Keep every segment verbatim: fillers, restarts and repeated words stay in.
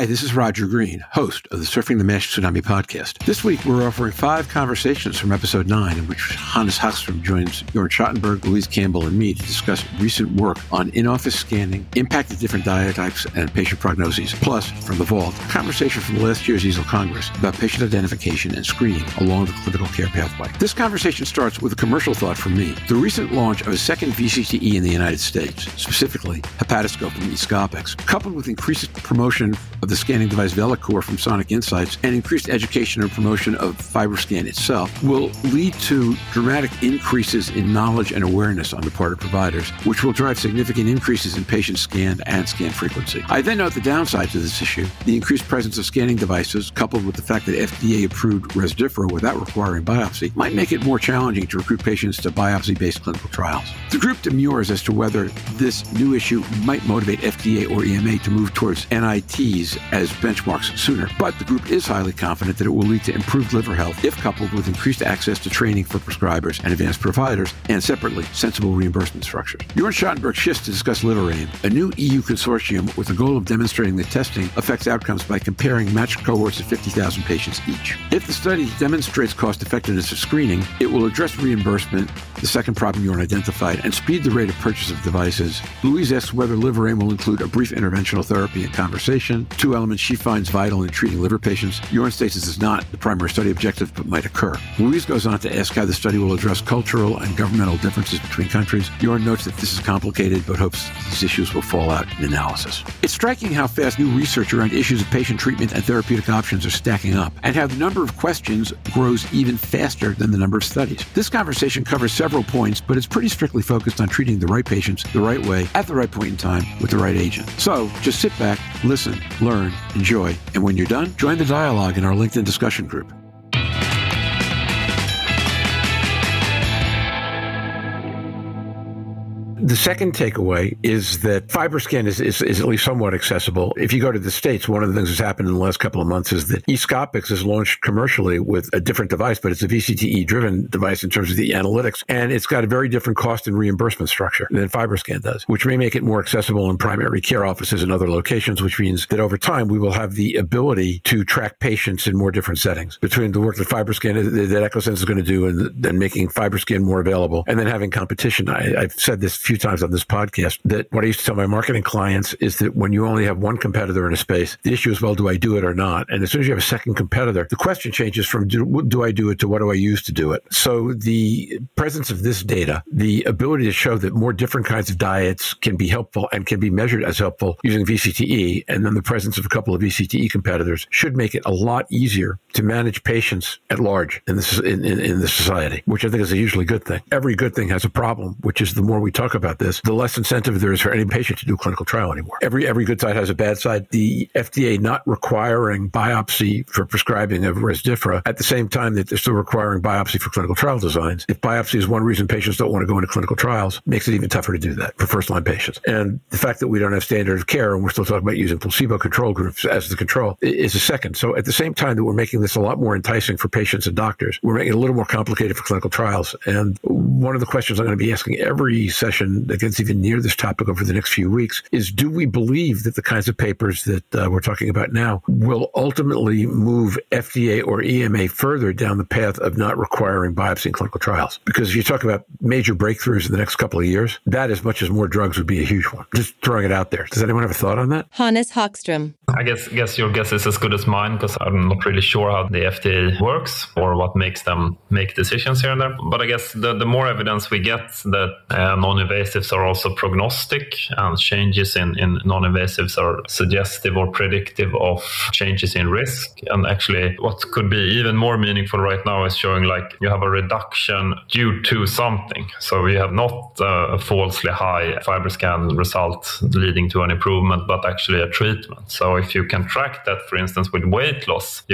Hi, this is Roger Green, host of the Surfing the MASH Tsunami podcast. This week, we're offering five conversations from episode nine, in which Hannes Hagström joins Jörn Schattenberg, Louise Campbell, and me to discuss recent work on in-office scanning, impact of different diet types, and patient prognoses. Plus, from the vault, a conversation from last year's EASL Congress about patient identification and screening along the clinical care pathway. This conversation starts with a commercial thought from me. The recent launch of a second V C T E in the United States, specifically Hepatoscope from eScopeX, coupled with increased promotion of the scanning device VeloCore from Sonic Insights and increased education and promotion of FibroScan itself, will lead to dramatic increases in knowledge and awareness on the part of providers, which will drive significant increases in patient scan and scan frequency. I then note the downside to this issue. The increased presence of scanning devices, coupled with the fact that F D A-approved Rezdiffra without requiring biopsy, might make it more challenging to recruit patients to biopsy-based clinical trials. The group demurs as to whether this new issue might motivate F D A or E M A to move towards N I Ts as benchmarks sooner, but the group is highly confident that it will lead to improved liver health if coupled with increased access to training for prescribers and advanced providers, and separately, sensible reimbursement structures. Jörn Schattenberg shifts to discuss LiverAim, a new E U consortium with the goal of demonstrating that testing affects outcomes by comparing matched cohorts of fifty thousand patients each. If the study demonstrates cost-effectiveness of screening, it will address reimbursement, the second problem Jörn identified, and speed the rate of purchase of devices. Louise asks whether LiverAim will include a brief interventional therapy and conversation, two elements she finds vital in treating liver patients. Jörn states this is not the primary study objective, but might occur. Louise goes on to ask how the study will address cultural and governmental differences between countries. Jörn notes that this is complicated, but hopes these issues will fall out in analysis. It's striking how fast new research around issues of patient treatment and therapeutic options are stacking up, and how the number of questions grows even faster than the number of studies. This conversation covers several points, but it's pretty strictly focused on treating the right patients the right way at the right point in time with the right agent. So just sit back, listen, learn, enjoy, and when you're done, join the dialogue in our LinkedIn discussion group. The second takeaway is that FibroScan is, is, is at least somewhat accessible. If you go to the States, one of the things that's happened in the last couple of months is that eScopeX is launched commercially with a different device, but it's a V C T E-driven device in terms of the analytics, and it's got a very different cost and reimbursement structure than FibroScan does, which may make it more accessible in primary care offices and other locations, which means that over time we will have the ability to track patients in more different settings. Between the work that FibroScan, that EchoSense is going to do, and, and making FibroScan more available, and then having competition. I, I've said this a few times on this podcast that what I used to tell my marketing clients is that when you only have one competitor in a space, the issue is, well, do I do it or not? And as soon as you have a second competitor, the question changes from do, do I do it to what do I use to do it? So the presence of this data, the ability to show that more different kinds of diets can be helpful and can be measured as helpful using V C T E, and then the presence of a couple of V C T E competitors should make it a lot easier to manage patients at large in this in, in, in the society, which I think is a usually good thing. Every good thing has a problem, which is the more we talk about this, the less incentive there is for any patient to do clinical trial anymore. Every every good side has a bad side. The F D A not requiring biopsy for prescribing of Rezdiffra at the same time that they're still requiring biopsy for clinical trial designs. If biopsy is one reason patients don't want to go into clinical trials, makes it even tougher to do that for first-line patients. And the fact that we don't have standard of care, and we're still talking about using placebo control groups as the control, is a second. So at the same time that we're making this a lot more enticing for patients and doctors, we're making it a little more complicated for clinical trials. And one of the questions I'm going to be asking every session that gets even near this topic over the next few weeks is, do we believe that the kinds of papers that uh, we're talking about now will ultimately move F D A or E M A further down the path of not requiring biopsy in clinical trials? Because if you talk about major breakthroughs in the next couple of years, that as much as more drugs would be a huge one. Just throwing it out there. Does anyone have a thought on that? Hannes Hagström. I guess guess your guess is as good as mine, because I'm not really sure how the F D A works or what makes them make decisions here and there. But I guess the, the more evidence we get that uh, non-invasives are also prognostic, and changes in, in non-invasives are suggestive or predictive of changes in risk. And actually what could be even more meaningful right now is showing like you have a reduction due to something. So you have not uh, a falsely high FibroScan result leading to an improvement, but actually a treatment. So if you can track that, for instance, with weight loss, you can see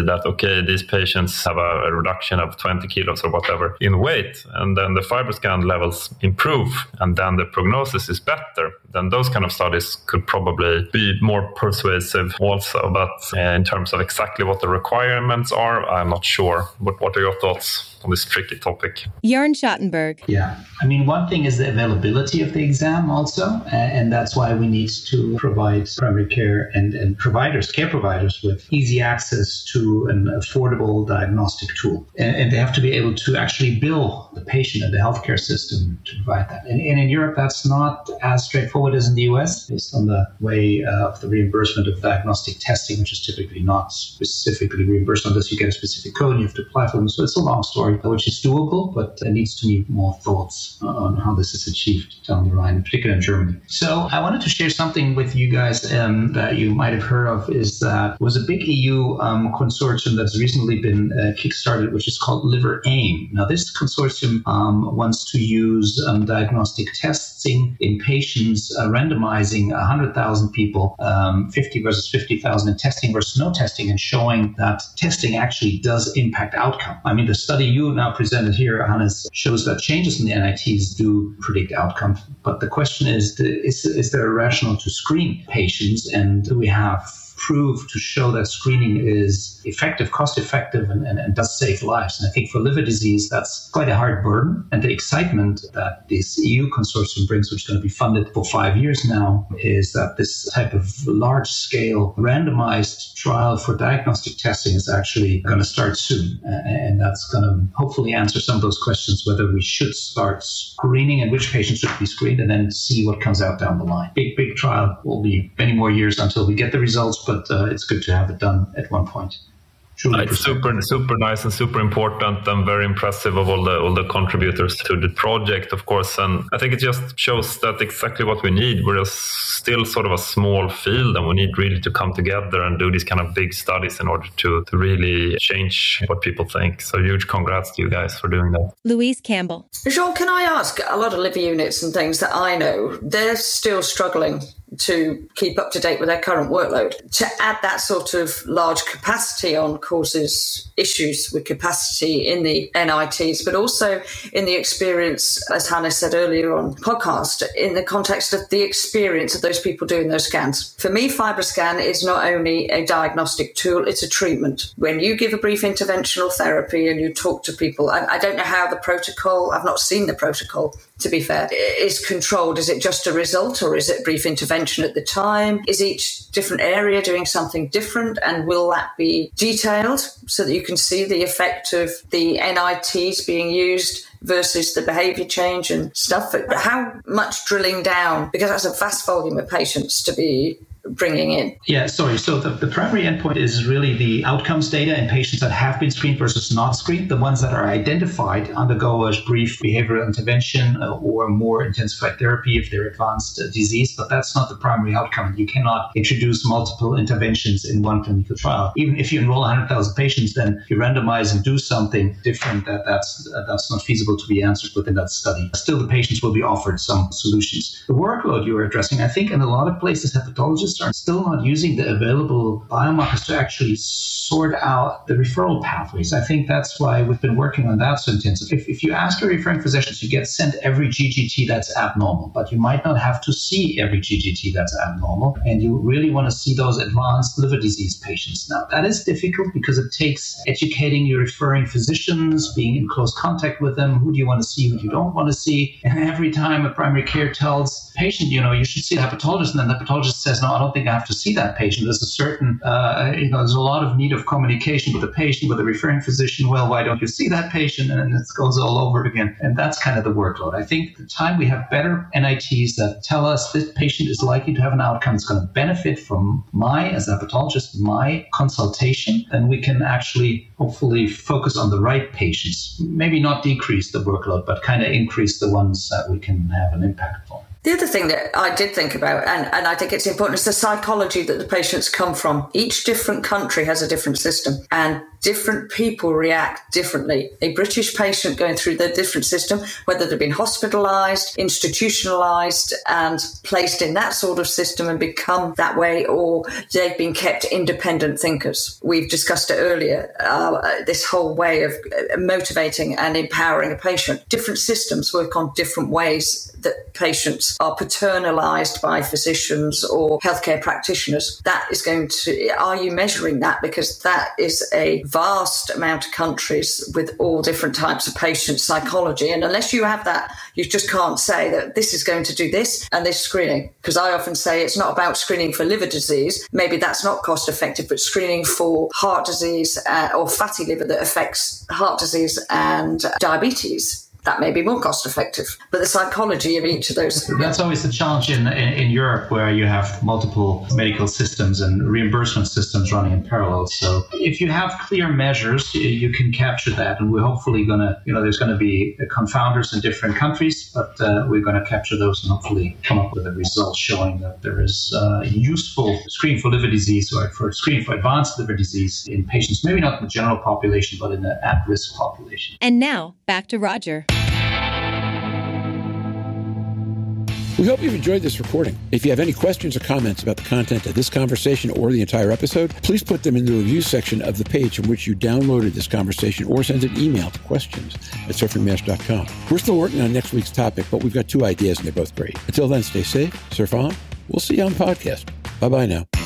that, okay, these patients have a, a reduction of twenty kilos or whatever in weight, and then the FibroScan levels improve, and then the prognosis is better, then those kind of studies could probably be more persuasive also. But uh, in terms of exactly what the requirements are, I'm not sure. But what are your thoughts on this tricky topic? Jörn Schattenberg. Yeah, I mean, one thing is the availability of the exam also, and that's why we need to provide primary care and, and providers, care providers, with easy access to an affordable diagnostic tool. And, and they have to be able to actually bill the patient and the healthcare system to provide that. And, and in Europe, that's not as straightforward as in the U S, based on the way uh, of the reimbursement of diagnostic testing, which is typically not specifically reimbursed unless you get a specific code and you have to apply for them. So it's a long story, which is doable, but there needs to be more thoughts on how this is achieved down the line, in particular in Germany. So I wanted to share something with you guys um, that you might have heard of. Is that there was a big E U um, consortium that's recently been uh, kickstarted, which is called LiverAIM. Now, this consortium um, wants to use um, diagnostic testing in patients, uh, randomizing one hundred thousand people, um, fifty versus fifty thousand, and testing versus no testing, and showing that testing actually does impact outcome. I mean, the study you now presented here, Hannes, shows that changes in the N I Ts do predict outcome. But the question is, is, is there a rationale to screen patients, and do we have prove to show that screening is effective, cost-effective, and, and, and does save lives? And I think for liver disease, that's quite a hard burden. And the excitement that this E U consortium brings, which is going to be funded for five years now, is that this type of large-scale randomized trial for diagnostic testing is actually going to start soon. And that's going to hopefully answer some of those questions, whether we should start screening and which patients should be screened, and then see what comes out down the line. Big, big trial. Will be many more years until we get the results, but uh, it's good to have it done at one point. Uh, it's super, super nice and super important, and very impressive of all the all the contributors to the project, of course. And I think it just shows that exactly what we need. We're still sort of a small field, and we need really to come together and do these kind of big studies in order to, to really change what people think. So huge congrats to you guys for doing that. Louise Campbell. Jean, can I ask, a lot of liver units and things that I know, they're still struggling to keep up to date with their current workload. To add that sort of large capacity on causes issues with capacity in the N I Ts, but also in the experience, as Hannes said earlier on the podcast, in the context of the experience of those people doing those scans. For me, FibroScan is not only a diagnostic tool, it's a treatment. When you give a brief interventional therapy and you talk to people, I, I don't know how the protocol, I've not seen the protocol, to be fair, is controlled. Is it just a result, or is it brief intervention at the time? Is each different area doing something different? And will that be detailed so that you can see the effect of the N I Ts being used versus the behaviour change and stuff? But how much drilling down? Because that's a vast volume of patients to be bringing in. Yeah, sorry. So the, the primary endpoint is really the outcomes data in patients that have been screened versus not screened. The ones that are identified undergo a brief behavioral intervention uh, or more intensified therapy if they're advanced uh, disease, but that's not the primary outcome. You cannot introduce multiple interventions in one clinical trial. Even if you enroll one hundred thousand patients, then you randomize and do something different, that that's, uh, that's not feasible to be answered within that study. Still, the patients will be offered some solutions. The workload you were addressing, I think in a lot of places, hepatologists are still not using the available biomarkers to actually sort out the referral pathways. I think that's why we've been working on that so intensively. If, if you ask your referring physicians, you get sent every G G T that's abnormal, but you might not have to see every G G T that's abnormal, and you really want to see those advanced liver disease patients. Now, that is difficult because it takes educating your referring physicians, being in close contact with them. Who do you want to see, who do you don't want to see? And every time a primary care tells a patient, you know, you should see a hepatologist, and then the hepatologist says, no, I don't think I have to see that patient. There's a certain, uh, you know, there's a lot of need of communication with the patient, with the referring physician. Well, why don't you see that patient? And it goes all over again. And that's kind of the workload. I think the time we have better N I Ts that tell us this patient is likely to have an outcome that's going to benefit from my, as a hepatologist, my consultation, then we can actually hopefully focus on the right patients. Maybe not decrease the workload, but kind of increase the ones that we can have an impact on. The other thing that I did think about, and, and I think it's important, is the psychology that the patients come from. Each different country has a different system, and different people react differently. A British patient going through the different system, whether they've been hospitalized, institutionalized, and placed in that sort of system and become that way, or they've been kept independent thinkers. We've discussed it earlier, uh, this whole way of motivating and empowering a patient. Different systems work on different ways that patients are paternalized by physicians or healthcare practitioners. That is going to, are you measuring that? Because that is a vast amount of countries with all different types of patient psychology. And unless you have that, you just can't say that this is going to do this and this screening. Because I often say it's not about screening for liver disease. Maybe that's not cost effective, but screening for heart disease uh, or fatty liver that affects heart disease and diabetes, that may be more cost effective. But the psychology of each of those. That's always the challenge in, in, in Europe, where you have multiple medical systems and reimbursement systems running in parallel. So if you have clear measures, you can capture that. And we're hopefully going to, you know, there's going to be confounders in different countries, but uh, we're going to capture those and hopefully come up with a result showing that there is uh, useful screening for liver disease, or for screening for advanced liver disease in patients, maybe not in the general population, but in the at-risk population. And now back to Roger. We hope you've enjoyed this recording. If you have any questions or comments about the content of this conversation or the entire episode, please put them in the review section of the page from which you downloaded this conversation, or send an email to questions at surfing the mesh dot com. We're still working on next week's topic, but we've got two ideas and they're both great. Until then, stay safe, surf on. We'll see you on the podcast. Bye-bye now.